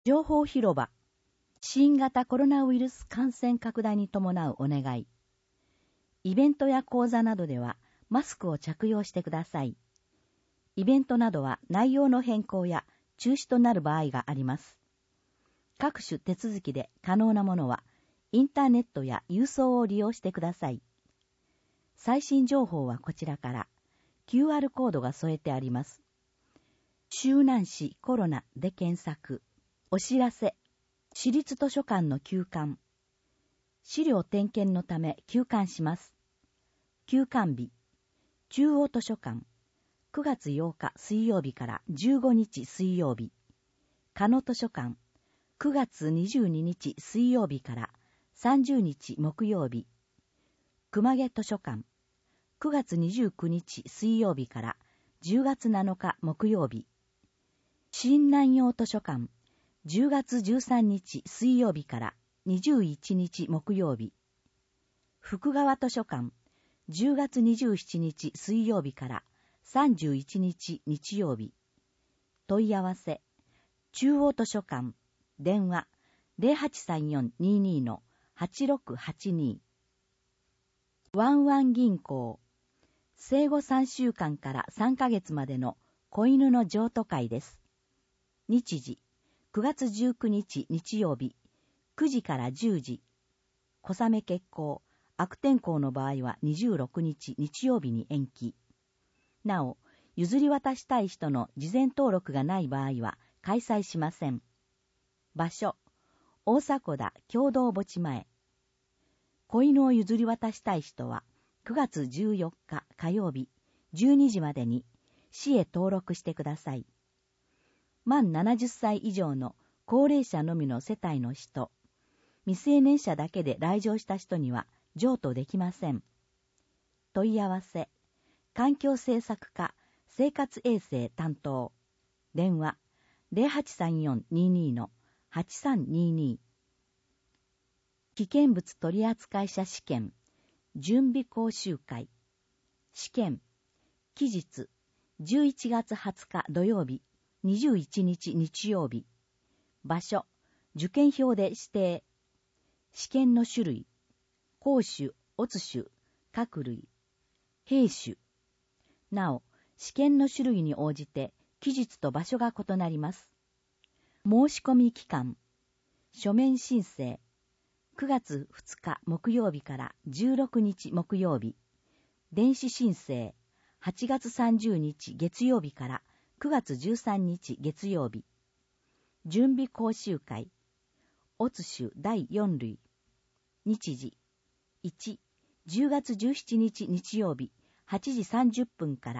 情報広場。新型コロナウイルス感染拡大に伴うお願い。イベントや講座などではマスクを着用してください。イベントなどは内容の変更や中止となる場合があります。各種手続きで可能なものはインターネットや郵送を利用してください。最新情報はこちらから QR コードが添えてあります。周南市コロナで検索。お知らせ。市立図書館の休館。資料点検のため休館します。休館日。中央図書館。9月8日水曜日から15日水曜日。加野図書館。9月22日水曜日から30日木曜日。熊毛図書館。9月29日水曜日から10月7日木曜日。新南陽図書館。10月13日水曜日から21日木曜日。福川図書館。10月27日水曜日から31日日曜日。問い合わせ。中央図書館。電話。0834-22-8682。ワンワン銀行。生後3週間から3ヶ月までの子犬の譲渡会です。日時。9月19日日曜日、9時から10時。小雨欠航、悪天候の場合は26日日曜日に延期。なお、譲り渡したい人の事前登録がない場合は開催しません。場所、大迫田共同墓地前。子犬を譲り渡したい人は9月14日火曜日12時までに市へ登録してください。満70歳以上の高齢者のみの世帯の人、未成年者だけで来場した人には譲渡できません。問い合わせ、環境政策課生活衛生担当、電話0834-22-8322。危険物取扱者試験、準備講習会、試験、期日、11月20日土曜日、21日日曜日。場所、受験票で指定。試験の種類。公種、乙種、各類。兵種。なお、試験の種類に応じて、期日と場所が異なります。申し込み期間。書面申請。9月2日木曜日から16日木曜日。電子申請。8月30日月曜日から9月13日月曜日。準備講習会。乙種第4類。日時。1、10月17日日曜日、8時30分から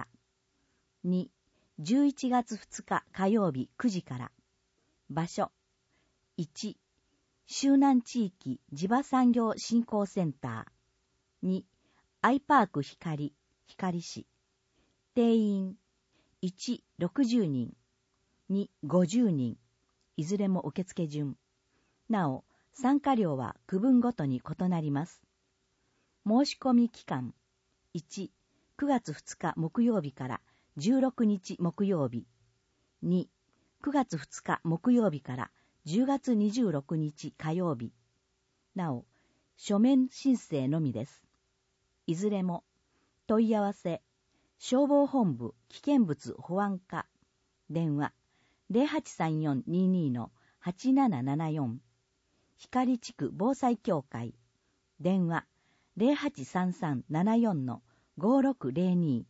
。2、11月2日火曜日9時から。場所。1、周南地域地場産業振興センター。2、アイパーク光市。定員。1、60人。2、50人。いずれも受付順。なお、参加料は区分ごとに異なります。申し込み期間。1、9月2日木曜日から16日木曜日。2、9月2日木曜日から10月26日火曜日。なお、書面申請のみです。いずれも、問い合わせ、消防本部危険物保安課。電話、0834-22-8774。光地区防災協会。電話、0833-74-5602。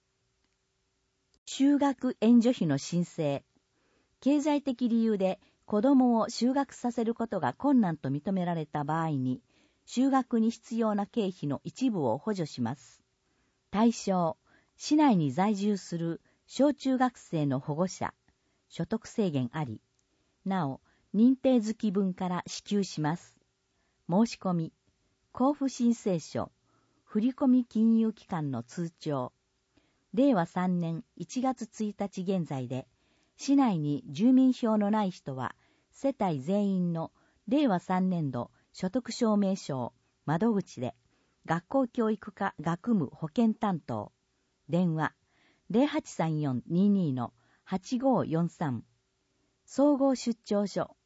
就学援助費の申請。経済的理由で子供を就学させることが困難と認められた場合に、就学に必要な経費の一部を補助します。対象、市内に在住する小中学生の保護者。所得制限あり。なお、認定月分から支給します。申し込み、交付申請書、振込金融機関の通帳。令和3年1月1日現在で、市内に住民票のない人は、世帯全員の令和3年度所得証明書窓口で、学校教育課学務保健担当。電話、0834-22-8543。総合出張所、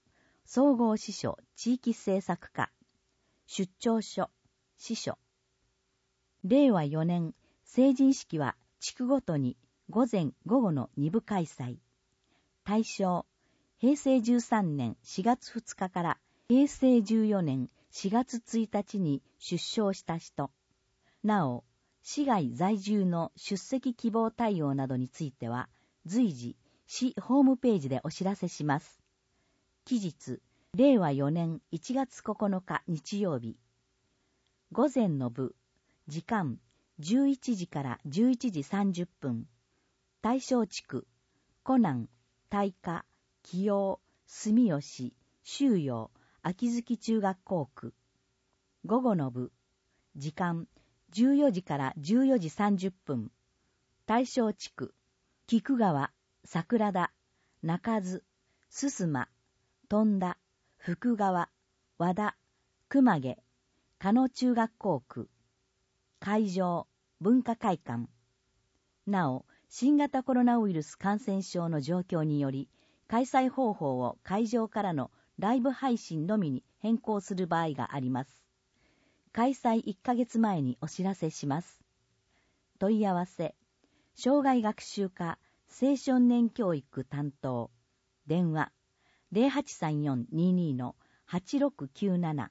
総合支所地域政策課、出張所、支所。令和4年、成人式は地区ごとに午前午後の2部開催。対象、平成13年4月2日から平成14年4月1日に出生した人。なお、市外在住の出席希望対応などについては、随時、市ホームページでお知らせします。期日、令和4年1月9日日曜日。午前の部、時間、11時から11時30分。対象地区、湖南、大花、紀陽、住吉、周陽、秋月中学校区。午後の部、時間、14時から14時30分。対象地区、菊川、桜田、中津、進間、富田、福川、和田、熊毛、加野中学校区。会場、文化会館。なお、新型コロナウイルス感染症の状況により、開催方法を会場からのライブ配信のみに変更する場合があります。開催1ヶ月前にお知らせします。問い合わせ、障害学習課青少年教育担当、電話、0834-22-8697。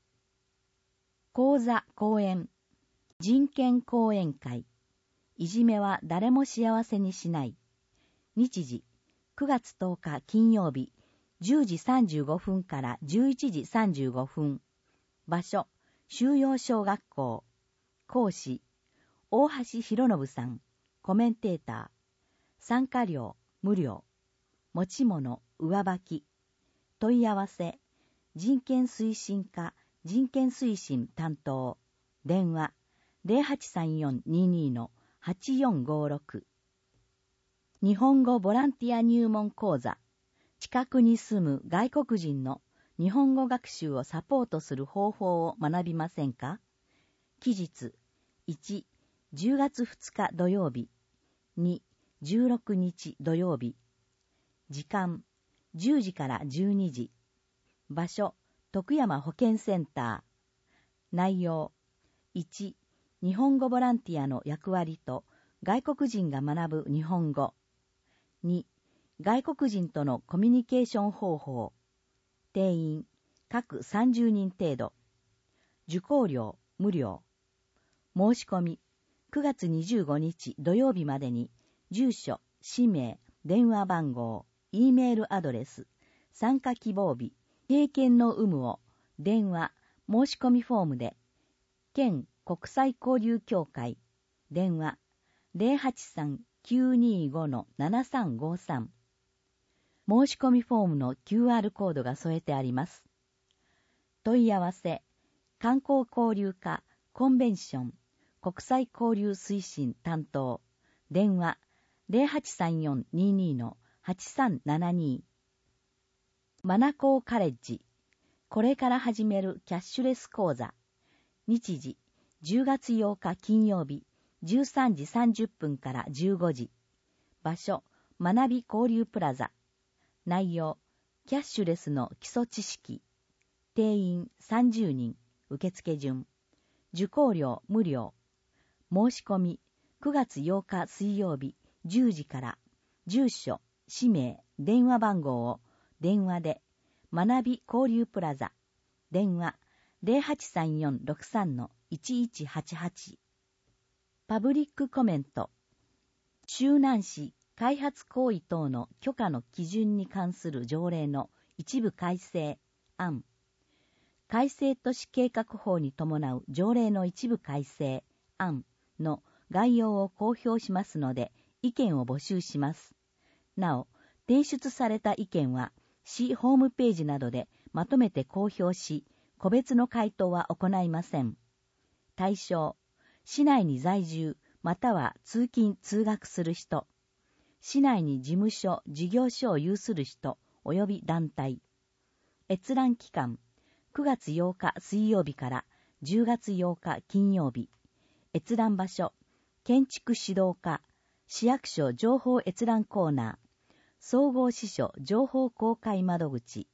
講座講演、人権講演会、いじめは誰も幸せにしない。日時、9月10日金曜日、10時35分から11時35分。場所、修陽小学校。講師、大橋博信さん。コメンテーター。参加料、無料。持ち物、上履き。問い合わせ、人権推進課、人権推進担当。電話、0834-22-8456。日本語ボランティア入門講座。近くに住む外国人の日本語学習をサポートする方法を学びませんか？期日、1、10月2日土曜日。2、16日土曜日。時間、10時から12時。場所、徳山保健センター。内容、1、日本語ボランティアの役割と外国人が学ぶ日本語。2、外国人とのコミュニケーション方法。定員、各30人程度。受講料、無料。申し込み、9月25日土曜日までに、住所、氏名、電話番号、Eメールアドレス、参加希望日、経験の有無を、電話、申し込みフォームで、県国際交流協会、電話、083-925-7353。申し込みフォームの QR コードが添えてあります。問い合わせ、観光交流課、コンベンション、国際交流推進担当、電話、0834-22-8372。マナコーカレッジ、これから始めるキャッシュレス講座。日時、10月8日金曜日、13時30分から15時。場所、学び交流プラザ。内容、キャッシュレスの基礎知識。定員30人、受付順。受講料無料。申し込み、9月8日水曜日、10時から、住所、氏名、電話番号を、電話で、学び交流プラザ。電話、0834-63-1188。パブリックコメント。周南市開発行為等の許可の基準に関する条例の一部改正案。改正都市計画法に伴う条例の一部改正案の概要を公表しますので、意見を募集します。なお、提出された意見は、市ホームページなどでまとめて公表し、個別の回答は行いません。対象、市内に在住または通勤通学する人、市内に事務所、事業所を有する人及び団体。閲覧期間、9月8日水曜日から10月8日金曜日。閲覧場所、建築指導課、市役所情報閲覧コーナー、総合支所情報公開窓口、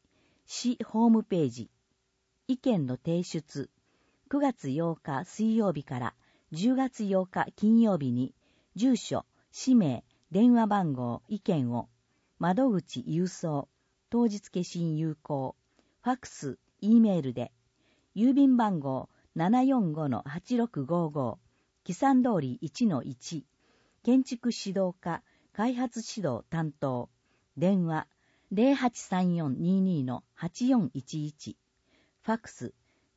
市ホームページ。意見の提出。9月8日水曜日から10月8日金曜日に、住所、氏名、電話番号、意見を、窓口郵送、当日消印有効、ファックス、Eメールで、郵便番号 745-8655、木山通り 1-1、建築指導課、開発指導担当、電話 083422-8411、ファックス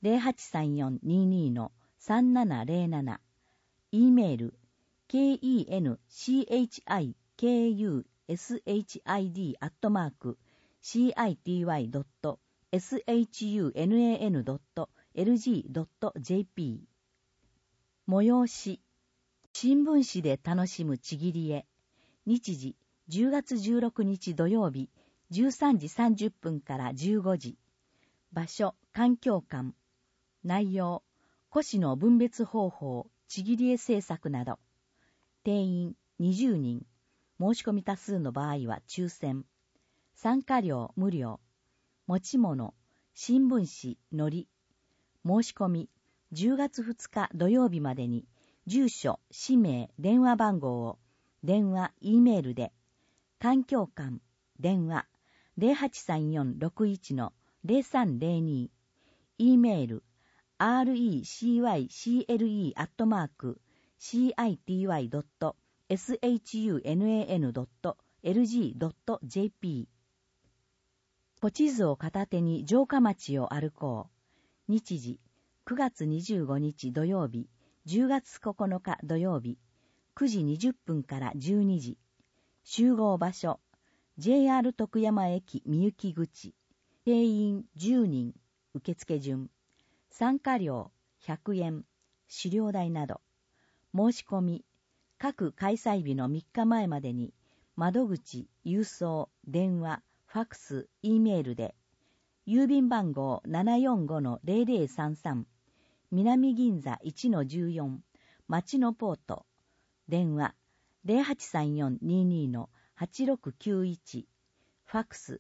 083422-3707、Eメール、kenchikushid.city.shun.lg.jp。 催し、新聞紙で楽しむちぎり絵。日時、10月16日土曜日、13時30分から15時。場所、環境館。内容、古紙の分別方法、ちぎり絵制作など。定員20人。申し込み多数の場合は抽選。参加料無料。持ち物、新聞紙、糊。申し込み、10月2日土曜日までに、住所、氏名、電話番号を、電話、Eメールで、環境館、電話、083461-0302、Eメール、recycly.city.shun.lg.jp。 古地図を片手に城下町を歩こう。日時、9月25日土曜日、10月9日土曜日、9時20分から12時。集合場所、JR 徳山駅みゆき口。定員10人、受付順。参加料100円、資料代など。申し込み、各開催日の3日前までに、窓口、郵送、電話、ファックス、Eメールで、郵便番号 745-0033、南銀座 1-14、町のポート、電話 083422-8691、ファックス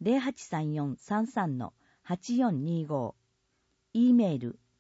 083433-8425、Eメール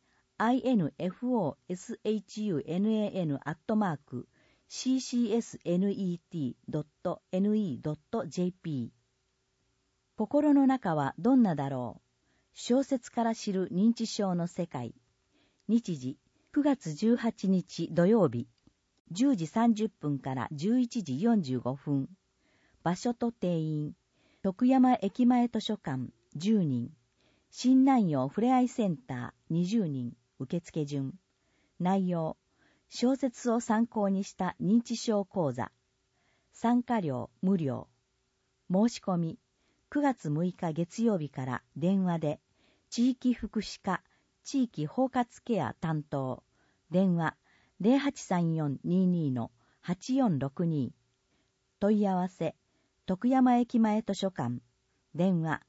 info.shun@ccsnet.ne.jp。 心の中はどんなだろう。小説から知る認知症の世界。日時9月18日土曜日、10時30分から11時45分。場所と定員、徳山駅前図書館10人、新南陽ふれあいセンター20人、受付順。内容、小説を参考にした認知症講座。参加料無料。申し込み、9月6日月曜日から電話で、地域福祉課、地域包括ケア担当、電話 083422-8462。問い合わせ、徳山駅前図書館、電話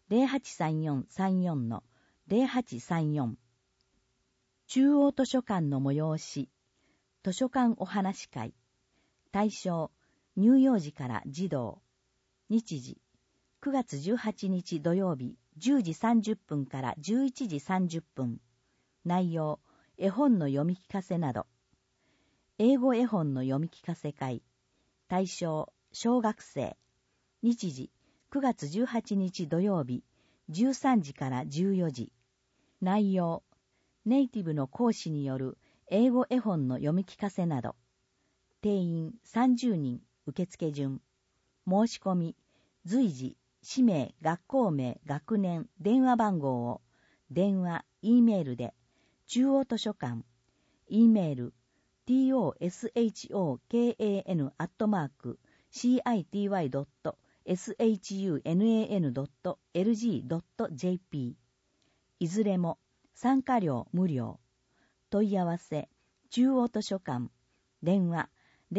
083434-0834。中央図書館の催し、図書館お話会。対象、乳幼児から児童。日時、9月18日土曜日、10時30分から11時30分。内容、絵本の読み聞かせなど。英語絵本の読み聞かせ会。対象、小学生。日時、9月18日土曜日、13時から14時。内容、ネイティブの講師による英語絵本の読み聞かせなど。定員30人、受付順。申し込み、随時、氏名、学校名、学年、電話番号を、電話、Eメールで、中央図書館、Eメール、toshoko.city.shun.lg.jp。 いずれも、参加料無料。問い合わせ、中央図書館、電話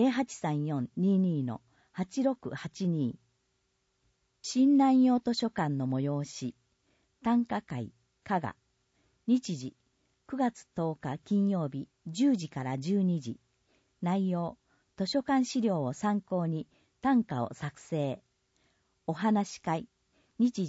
083422-8682。新南陽図書館の催し、短歌会、加賀。日時、9月10日金曜日、10時から12時。内容、図書館資料を参考に短歌を作成。お話会、日時、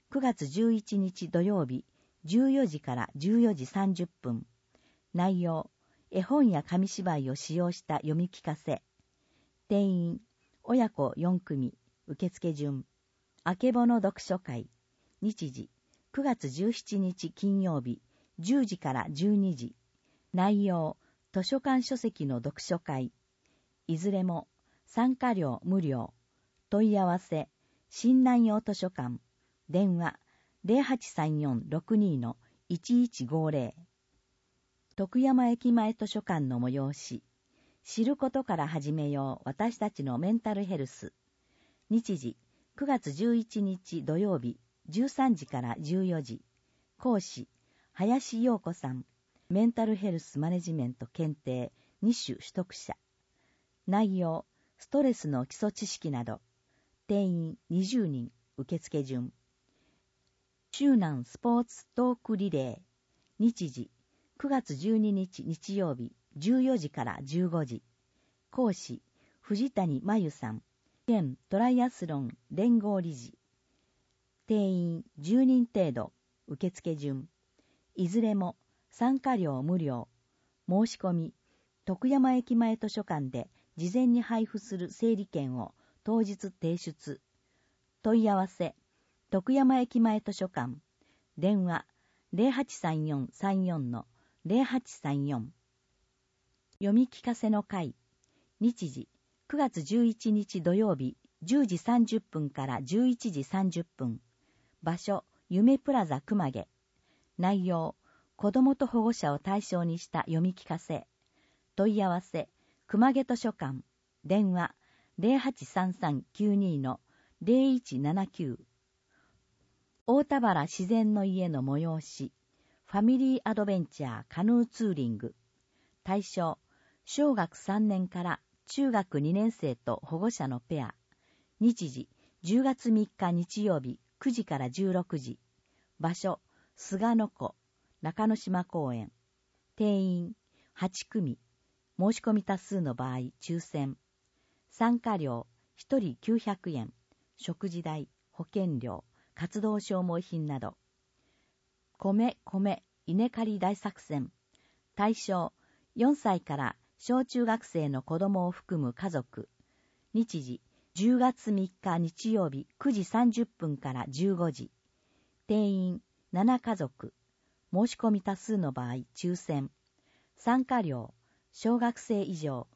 9月11日土曜日14時から14時30分。内容、絵本や紙芝居を使用した読み聞かせ。定員、親子4組、受付順。あけぼの読書会。日時、9月17日金曜日、10時から12時。内容、図書館書籍の読書会。いずれも、参加料無料。問い合わせ、新南洋図書館。電話、0834-62-1150。徳山駅前図書館の催し。知ることから始めよう、私たちのメンタルヘルス。日時、9月11日土曜日、13時から14時。講師、林陽子さん。メンタルヘルスマネジメント検定2種取得者。内容、ストレスの基礎知識など。定員20人、受付順。周南スポーツトークリレー。日時、9月12日日曜日、14時から15時。講師、藤谷真由さん。県トライアスロン連合理事。定員10人程度、受付順。いずれも参加料無料。申し込み、徳山駅前図書館で事前に配布する整理券を当日提出。問い合わせ、徳山駅前図書館。電話、0834-34-0834。読み聞かせの会。日時、9月11日土曜日、10時30分から11時30分。場所、夢プラザ熊毛。内容、子供と保護者を対象にした読み聞かせ。問い合わせ、熊毛図書館。電話、0833-92-0179。大田原自然の家の催し。ファミリーアドベンチャーカヌーツーリング。対象、小学3年から中学2年生と保護者のペア。日時、10月3日日曜日、9時から16時。場所、菅野湖、中之島公園。定員、8組。申し込み多数の場合、抽選。参加料、1人900円。食事代、保険料、活動消耗品など。米、稲刈り大作戦。対象、4歳から小中学生の子供を含む家族。日時、10月3日日曜日9時30分から15時。定員、7家族。申し込み多数の場合、抽選。参加料、小学生以上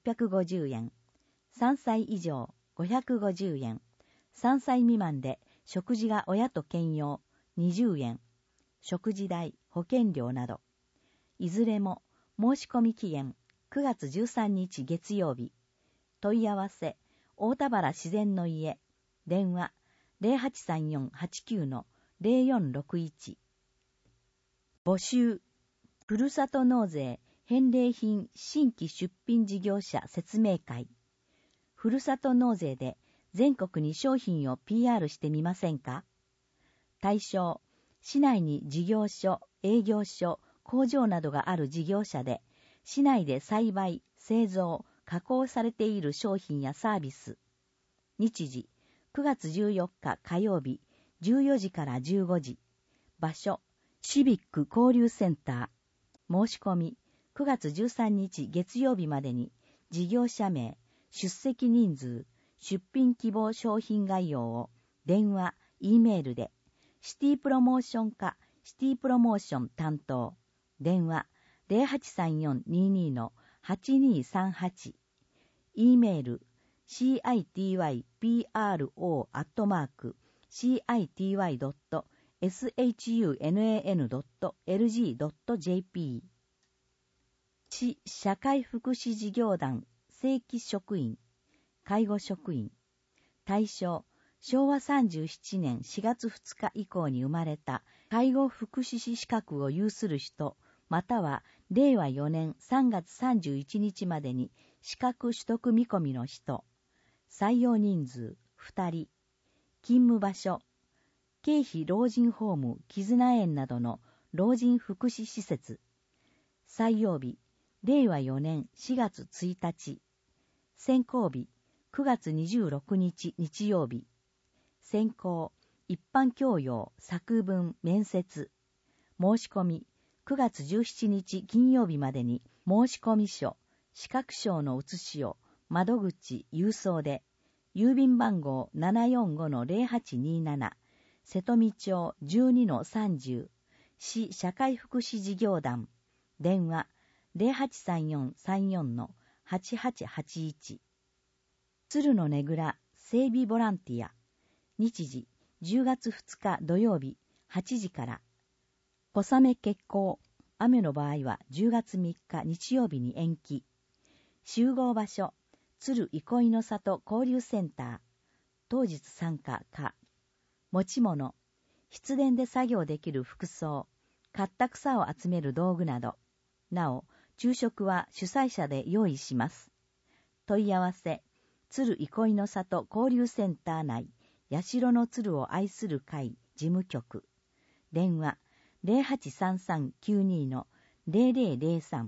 650円。3歳以上550円。3歳未満で食事が親と兼用20円。食事代、保険料など。いずれも申し込み期限9月13日月曜日。問い合わせ、大田原自然の家。電話、0834-89-0461。募集。ふるさと納税返礼品新規出品事業者説明会。ふるさと納税で全国に商品を PR してみませんか？対象、市内に事業所、営業所、工場などがある事業者で、市内で栽培、製造、加工されている商品やサービス。日時、9月14日火曜日、14時から15時。場所、シビック交流センター。申し込み、9月13日月曜日までに、事業者名、出席人数、出品希望商品概要を、電話、Eメールで、シティプロモーション課、シティプロモーション担当。電話、0834-22-8238。Eメール、citypro@city.shunnan.lg.jp。市社会福祉事業団正規職員、介護職員。対象、昭和37年4月2日以降に生まれた介護福祉士資格を有する人、または令和4年3月31日までに資格取得見込みの人。採用人数2人。勤務場所、京浜老人ホーム絆園などの老人福祉施設。採用日、令和4年4月1日。選考日、9月26日日曜日。選考、 一般教養作文面接申し込み9月17日金曜日までに申し込み書資格証の写しを窓口郵送で郵便番号 745-0827 瀬戸美町 12-30 市社会福祉事業団電話 083434-8881 鶴のねぐら整備ボランティア日時10月2日土曜日8時から小雨決行雨の場合は10月3日日曜日に延期集合場所鶴憩いの里交流センター当日参加か持ち物筆電で作業できる服装刈った草を集める道具などなお昼食は主催者で用意します問い合わせ鶴憩いの里交流センター内八代の鶴を愛する会事務局電話 083392-0003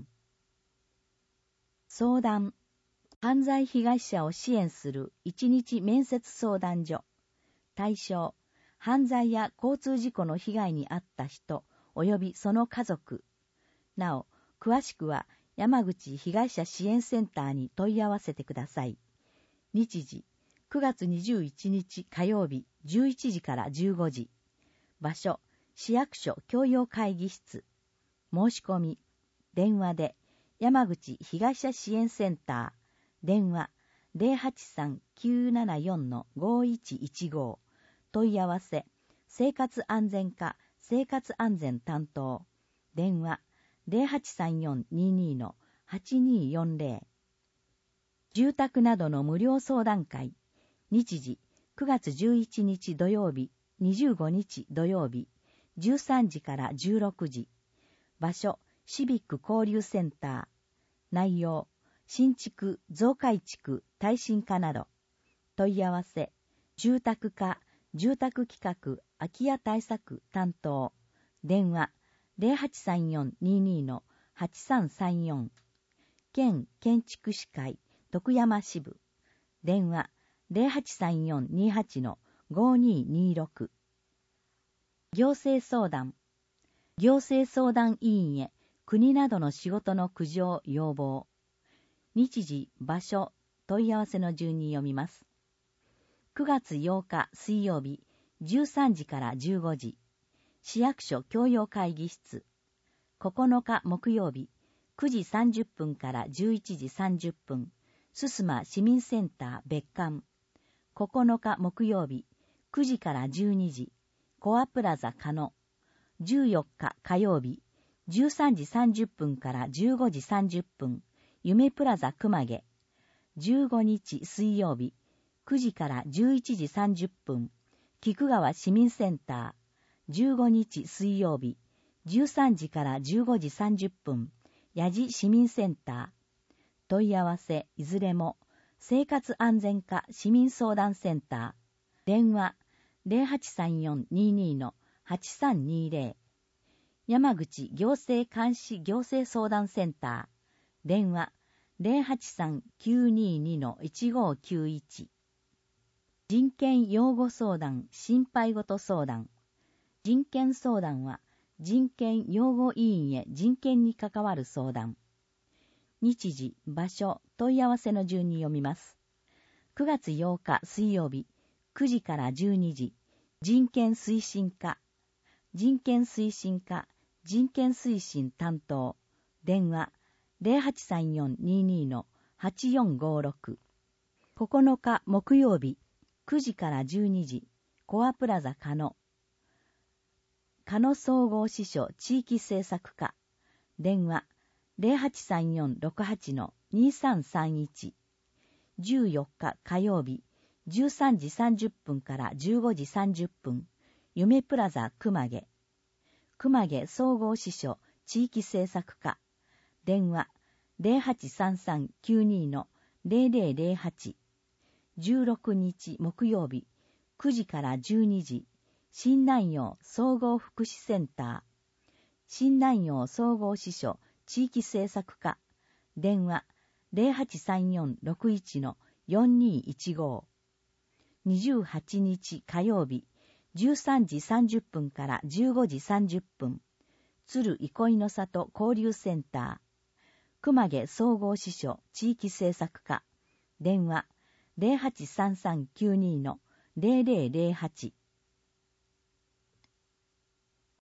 相談犯罪被害者を支援する一日面接相談所対象犯罪や交通事故の被害に遭った人及びその家族なお詳しくは山口被害者支援センターに問い合わせてください日時9月21日火曜日11時から15時場所市役所教養会議室申し込み電話で山口被害者支援センター電話 083-974-5115 問い合わせ生活安全課生活安全担当電話 0834-22-8240 住宅などの無料相談会日時9月11日土曜日25日土曜日13時から16時場所シビック交流センター内容新築増改築耐震化など問い合わせ住宅課住宅企画空き家対策担当電話 0834-22-8334 県建築士会徳山支部電話 0834-28-5226 行政相談行政相談委員へ国などの仕事の苦情要望日時場所問い合わせの順に読みます9月8日水曜日13時から15時市役所教養会議室9日木曜日9時30分から11時30分すすま市民センター別館9日木曜日9時から12時コアプラザ加野14日火曜日13時30分から15時30分夢プラザ熊毛15日水曜日9時から11時30分菊川市民センター15日水曜日13時から15時30分八路市民センター問い合わせいずれも生活安全課市民相談センター電話 0834-22-8320 山口行政監視行政相談センター電話 083-922-1591 人権擁護相談心配事相談人権相談は人権擁護委員へ人権に関わる相談日時場所問い合わせの順に読みます9月8日水曜日9時から12時人権推進課人権推進課人権推進担当電話 0834-22-8456 9日木曜日9時から12時コアプラザ加野加野総合支所地域政策課電話 0834-68-2331 14日火曜日13時30分から15時30分夢プラザ熊毛熊毛総合支所地域政策課電話 0833-92-0008 16日木曜日9時から12時新南陽総合福祉センター新南陽総合支所地域政策課電話 0834-61-4215 28日火曜日 13時30分から15時30分、鶴憩いの里交流センター、熊毛総合支所地域政策課、電話 083392-0008